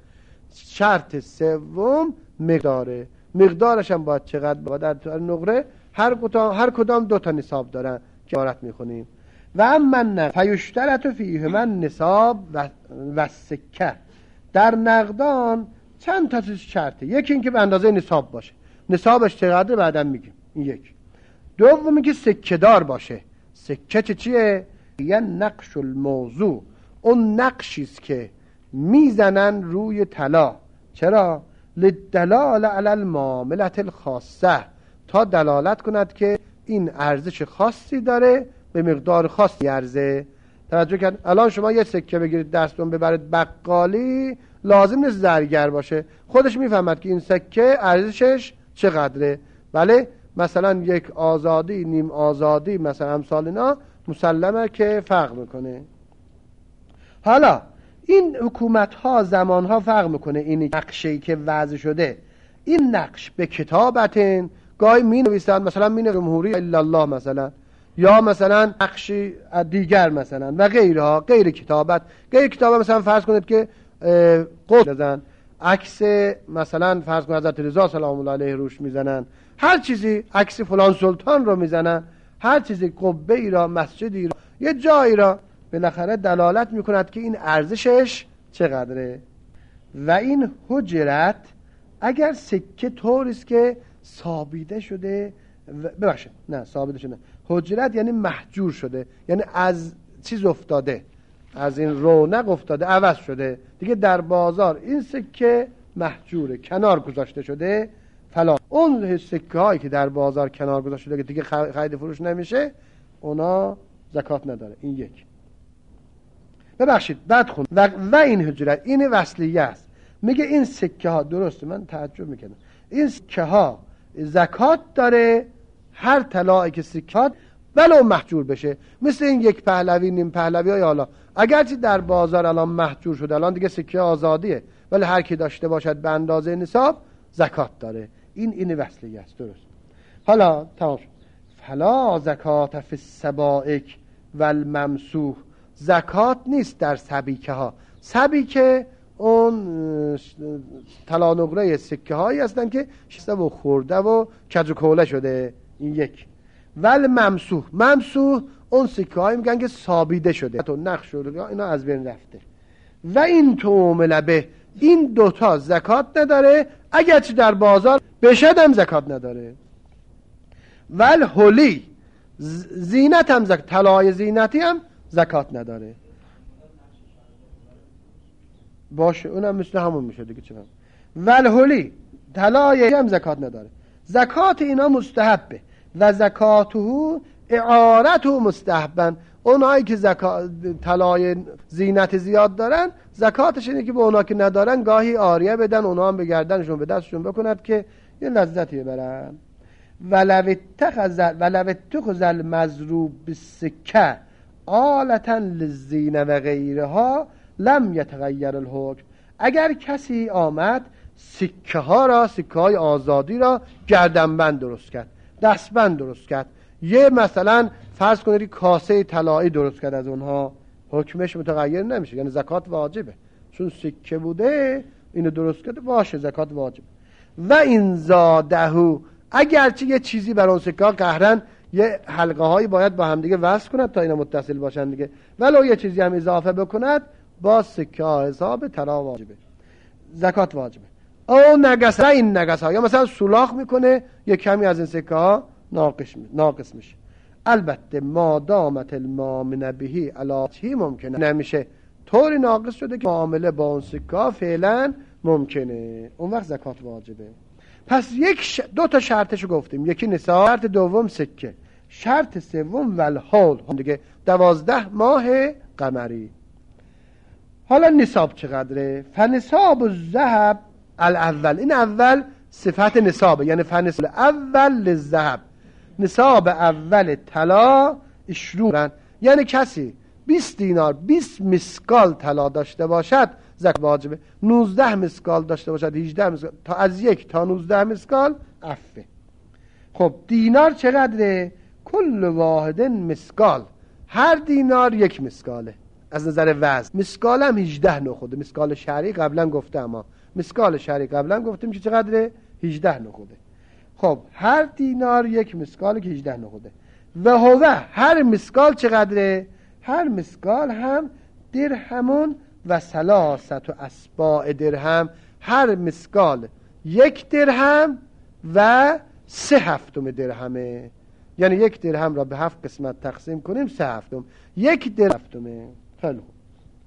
شرط سوم مقداره، مقدارش هم باید چقدر باید در نقره هر کدام هر کدام دو تا نصاب دارن که عبارت میخونیم. و اما نه فیشترط فیه من نصاب و, و سکه. در نقدان چند تا شرطه. یکی این که به اندازه نصاب باشه، نصابش چقدر بعدم میگیم، این یک. دومی که سکه دار باشه. سکه چه چیه؟ یه نقش الموضوع، اون نقشیست که میزنن روی طلا. چرا؟ للدلال علی المعاملة الخاصه، تا دلالت کند که این ارزش خاصی داره، به مقدار خاصی ارزه. توجه کن الان شما یه سکه بگیرید دستتون ببرید بقالی، لازم نیست زرگر باشه، خودش میفهمد که این سکه ارزشش چقدره. بله مثلا یک آزادی، نیم آزادی، مثلا امثال اینا مسلمه که فرق میکنه. حالا این حکومت ها زمان ها فرق میکنه. این نقشه‌ای که وضع شده، این نقش به کتابتن گاهی می نویسند، مثلا می جمهوری الا الله مثلا، یا مثلا نقشی دیگر مثلا و غیرها، غیر کتابت. غیر کتابت مثلا فرض کنید که قطب بزن، عکس مثلا فرض کنید حضرت رضا سلام الله علیه روش میزنن، هر چیزی، عکس فلان سلطان رو میزنن، هر چیزی، قبه ای را، مسجدی را، یه جایی را، بالاخره دلالت میکند که این ارزشش چقدره. و این حجرت اگر سکه طوریست که ثابته شده، ببخشید نه ثابته شده، حجرت یعنی محجور شده، یعنی از چیز افتاده، از این رونق افتاده، عوض شده دیگه، در بازار این سکه محجوره، کنار گذاشته شده فلان. اون سکه هایی که در بازار کنار گذاشته شده که دیگه خرید فروش نمیشه، اونا زکات نداره. این یک. ببخشید بعد خون و, و این حجرت این وصلیه است. میگه این سکه ها، درسته من تعجب میکنم، این سکه ها زکات داره، هر طلایی که سکات ولو محجور بشه، مثل این یک پهلوی، نیم پهلوی های حالا اگرچه در بازار الان محجور شده، الان دیگه سکه آزادیه، ولی هر کی داشته باشد به اندازه نصاب زکات داره. این این وصلیه است. درست. حالا تمام شد. فلا زکات فی السبائک و الممسوح، زکات نیست در سبیکه ها. سبیکه اون طلا نقره سکه هایی هستن که شسته و خورده و کج و کوله شده. این یک. ول ممسوح، ممسوح اون سکه هایی میگن که ثابیده شده، تو نقش شده، اینا از بین رفته. و این تومل به، این دوتا زکات نداره، اگرچه در بازار بشد هم زکات نداره. ول هلی، زینت هم زکات، طلای زینتی هم زکات نداره. باشه اونم مثل همون میشه دیگه. چرا؟ ول هلی، طلای هم زکات نداره. زکات اینا مستحبه و زکاته اعارته مستحبن، اونایی که زکات طلای زینت زیاد دارن زکاتش اینه که به اونا که ندارن گاهی عاریه بدن، اونا هم به گردنشون به دستشون بکند که یه لذتی برن. ولو اتخذ ولو اتخذ المضروب بالسکه آلتا للزینه و غیرها لم یتغیر الحکم. اگر کسی آمد سکه ها را، سکه های آزادی را گردنبند درست کرد، دستبند درست کرد، یه مثلا فرض کنید کاسه طلایی درست کرد از اونها، حکمش متغیر نمیشه، یعنی زکات واجبه، چون سکه بوده اینو درست کرده باشه زکات واجبه. و این زادهو، اگرچه یه چیزی بر اون سکه ها قهرن یه حلقه هایی باید با هم دیگه وصل کند تا اینا متصل باشن دیگه، ولو یه چیزی هم اضافه بکند با سکه ها حساب طلا واجبه، زکات واجبه. او نگسه، این نگسه ها یا مثلا سولاخ میکنه یه کمی از این سکه ها ناقص ناقص میشه. البته ما دامت المامنه بهی علاجی ممکنه نمیشه، طوری ناقص شده که معامله با اون سکه ها فعلا ممکنه، اون وقت زکات واجبه. پس یک ش... دو تا شرطشو گفتیم، یکی نصاب، شرط دوم سکه، شرط سوم والحول دیگه دوازده ماه قمری. حالا نصاب چقدره؟ فنصاب الذهب الاول، این اول صفت نصابه، یعنی فنصاب اول للذهب، نصاب اول طلا اشرون، یعنی کسی بیست دینار بیست مسکال طلا داشته باشد زکات واجبه، نوزده مسکال داشته باشد هجده مسکال، تا از یک تا نوزده مسکال عفه. خب دینار چقدره؟ کل واحد مسکال، هر دینار یک مسکاله از نظر وزن. مسکال هم هجده نخوده، مسکال شرعی قبلا گفته، اما مسکال شرعی قبلا گفتیم که چقدره؟ هجده نخوده. خب هر دینار یک مسکال که هجده نخوده. و هو هر مسکال چقدره؟ هر مسکال هم درهمون و سلاست و اسباع درهم، هر مسکال یک درهم و سه هفتم درهمه، یعنی یک درهم را به هفت قسمت تقسیم کنیم سه هفتم، یک درهمه. خیلی خوب.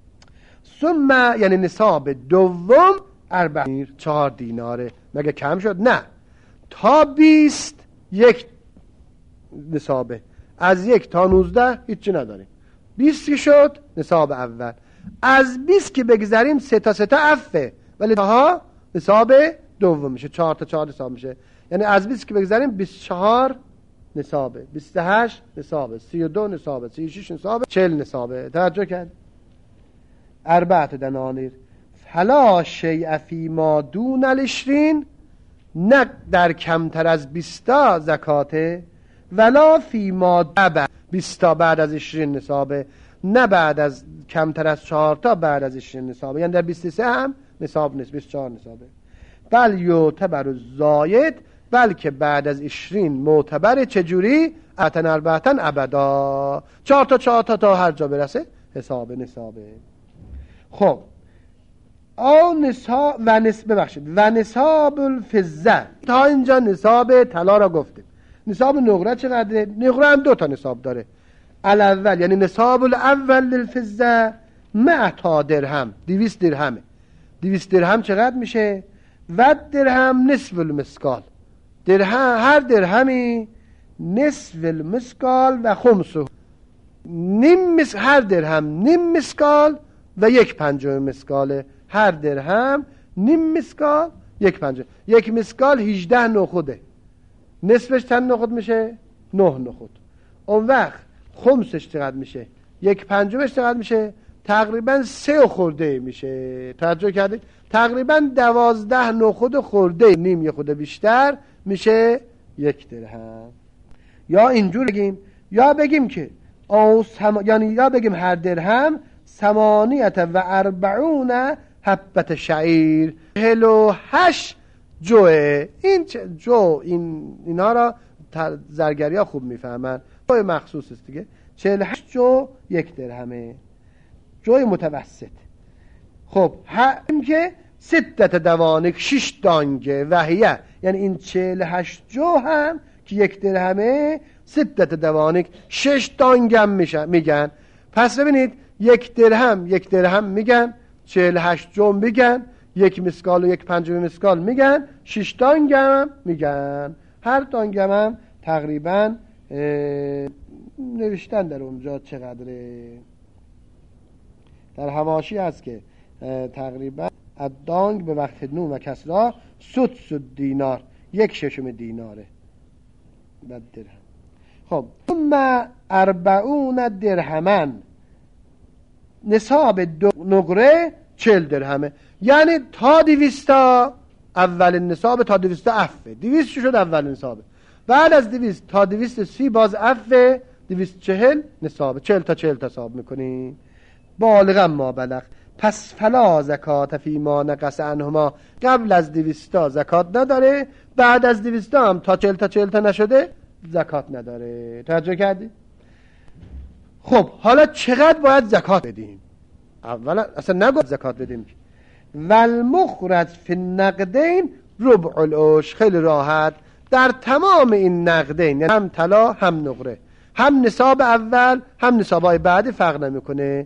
ثم یعنی نصاب دوم اربعین، چهار دیناره. مگه کم شد؟ نه، تا بیست یک نصابه، از یک تا نوزده هیچی نداریم، بیست که شد نصاب اول، از بیست که بگذاریم سه تا سه تا عفه، ولی تاها نصاب دوم میشه، چهار تا چهار نصاب میشه، یعنی از بیست که بگذاریم بیست و چهار نصابه، بیست و هشت نصابه، سی و دو نصابه، سی و شش نصابه، چهل نصابه. توجه کرد؟ اربعت دنانیر فلا شیء فی ما دون العشرین، نه در کمتر از بیستا زکاته، ولا فی ما بعد بیستا بعد از عشرین نصابه، نه بعد از کمتر از چهار تا بعد از عشرین نصابه، یعنی در بیست و سه هم نصاب نیست، بیست و چهار نصابه. بل یعتبر زاید، بلکه بعد از عشرین معتبر. چجوری؟ اتن اربعتن ابدا، چهار تا چهار تا تا هر جا برسه حساب نصابه. خب او نصاب و نصاب ببخشید و نصاب الفضه، تا اینجا نصاب طلا را گفتیم. نصاب نقره چقدره؟ نقره هم دو تا نصاب داره، الاول یعنی نصاب الاول للفضه مئتا درهم، دویست درهمه. دویست درهم چقدر میشه؟ و درهم نصف المسکال، درهم هر درهمی نصف المسکال و خمسه، نیم مس... هر درهم نیم مسکال و یک پنجم مسکاله، هر درهم نیم مسکال یک پنجم، یک مسکال هجده نخوده، نصفش چند نخود میشه؟ نه نخود. اون وقت خمسش چقدر میشه؟ یک پنجمش چقدر میشه؟ تقریبا سه خورده میشه. توجه کردید؟ تقریبا دوازده نخود خورده، نیم یه خود بیشتر میشه یک درهم. یا اینجور بگیم، یا بگیم که او سم... یعنی یا بگیم هر درهم ثمانیت و اربعون حبت شعیر، چهل و هشت جوه. این جو این اینا را زرگری ها خوب میفهمن، جوی مخصوص است دیگه. چهل و هشت جو یک درهمه، جوی متوسط. خب هم که ستت دوانک شش دانگه وحیه، یعنی این چهل و هشت جو هم که یک درهمه، ستت دوانک شش دانگم میشن میگن. پس ببینید یک درهم یک درهم میگن، چهل و هشت جو میگن، یک مسکال و یک پنجم مسکال میگن، شش دانگم میگن، هر دانگم هم تقریبا نوشتن در اونجا چقدره. در حواشی هست که تقریبا ادانگ به وقت نون و کسرا سدس دینار، یک ششم دیناره بعد درهم. خب ثم اربعون درهمن، نصاب دو نقره چل درهمه، یعنی تا دویستا اول نصاب، تا دویستا عفه، دویست شد اول نصابه، بعد از دویست تا دویست سی باز عفه، دویست چهل نصابه، چهل تا چهل تا حساب میکنی. بالغا ما بلغ، پس فلا زکات فی ما نقص عنهما، قبل از دویستا زکات نداره، بعد از دویستا هم تا چهل تا چهل تا نشده زکات نداره. توجه کردی؟ خب حالا چقدر باید زکات بدیم؟ اولا اصلا نگفت زکات بدیم. والمخرج فی النقدین ربع العشر، خیلی راحت، در تمام این نقدین، یعنی هم طلا هم نقره، هم نصاب اول هم نصابای بعدی فرق نمیکنه،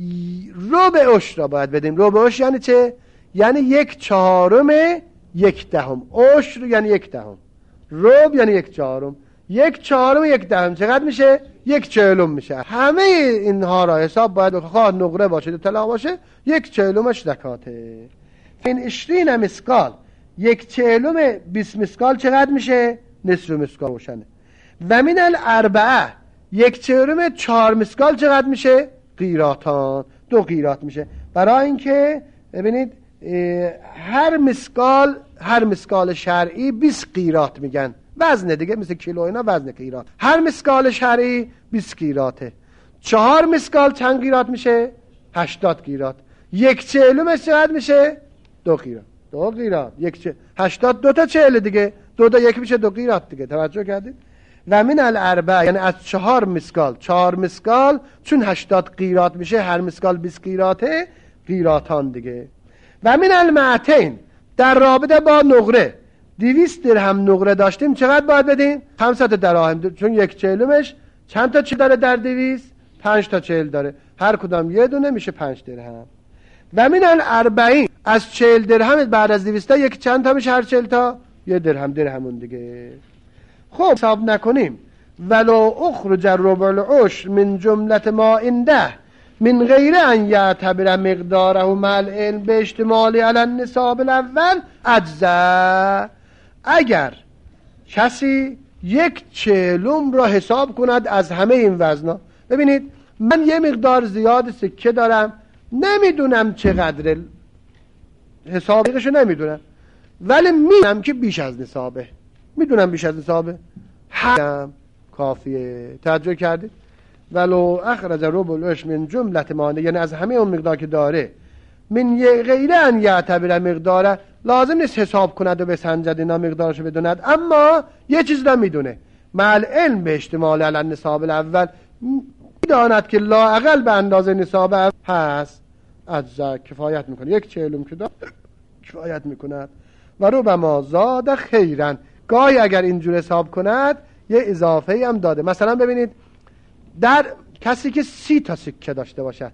ربع عشر را باید بدیم. ربع عشر یعنی چه؟ یعنی یک چهارم یک دهم. عشر یعنی یک دهم، ربع یعنی یک چهارم، یک چهارم یک دهم چقدر میشه؟ یک چهلم میشه. همه اینها را حساب باید بکنه، خواه نقره باشه طلا باشه، یک چهلمش زکاته. این عشرین مسقال، یک چهلم بیست مسقال چقدر میشه؟ نصف مسقال روشنه. و من الاربعه، یک چهلم چهار مسقال چقدر میشه؟ قیراتان، دو قیرات میشه. برای اینکه ببینید هر مسقال، هر مسقال شرعی بیست قیرات میگن، وزن دیگه مثل کیلو اینا وزن قیرات. هر مسقال شرعی بیست قیراته. چهار مسقال چند قیرات میشه؟ هشتاد قیرات. یک چهلمش چقدر میشه؟ دو قیرات. دو قیرات یک چه... هشتاد دو تا چهل دیگه، دو تا یک میشه دو قیرات دیگه. توجه کردید؟ و من الاربع، یعنی از چهار مسقال، چهار مسقال چون هشتاد قیرات میشه، هر مسقال بیست قیراته، قیراتان دیگه. و من المعتین، در رابطه با نقره، دویست درهم نقره داشتیم چقدر باید بدیم؟ خمسط دراهم، چون یک چهلمش چند تا چهل داره در دویست؟ پنج تا چهل داره، هر کدام یه دونه میشه پنج درهم. و من الاربعین، از چهل درهم بعد از دویست تا یک چند تا میشه؟ هر چهل تا یه درهم، درهمون دیگه. خب حساب نکنیم ولو اخرج ربع العشر من جملت ما عنده من غیر ان یعتبر مقداره مع العلم به اشتمالی علی النصاب الاول اجزا. اگر کسی یک چهلم را حساب کند از همه این وزنا، ببینید من یه مقدار زیاد سکه دارم، نمیدونم چقدر، حسابشو نمیدونم، ولی میدونم که بیش از نصابه، میدونم بیش از نصابه، هم کافیه. توجه کردید؟ ولو اخرج ربع العشر من جملت مانه، یعنی از همه اون مقدار که داره، من غیر ان یعتبر مقداره، لازم نیست حساب کند و بسنجد اینا مقدارشو بدوند، اما یه چیز را میدونه، مع العلم به اشتمال علی النصاب الاول، میداند که لااقل به اندازه نصاب اول هست، اجزا کفایت میکنه، یک چهلم که دار کفایت میکند. و ربما زاد خیرن، گاهی اگر اینجور حساب کند یه اضافه هم داده. مثلا ببینید در کسی که سی تا سکه داشته باشد،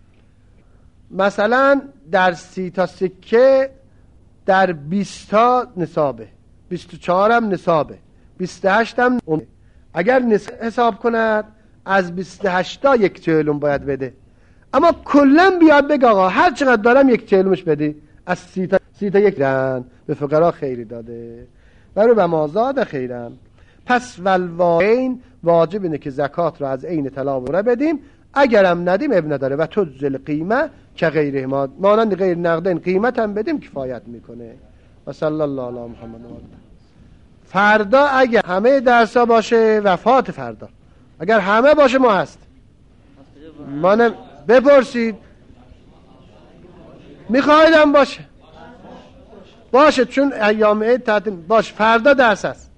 مثلا در سی تا سکه در بیست تا نصابه، بیست و چهار هم نصابه، بیست و هشت هم اون. اگر حساب کند از بیست و هشت تا یک چهلم باید بده، اما کلن بیاد بگه آقا هر چقدر دارم یک چهلمش بدی، از سی تا سی تا یک دن به فقرا خیری داده. برو به مازاد خیرن. پس والواین، واجب اینه که زکات رو از عین طلا و بدیم، اگرم ندیم اب نداره. و تجزل قیمه که غیره، ما مانند غیر نقدین قیمت هم بدیم کفایت میکنه. و صلی الله علی محمد. فردا اگر همه درسا باشه، وفات فردا اگر همه باشه ما هست، ما نم... بپرسید میخوایدم باشه باشه، چون ایام عید تعطیل باشه، فردا درس هست.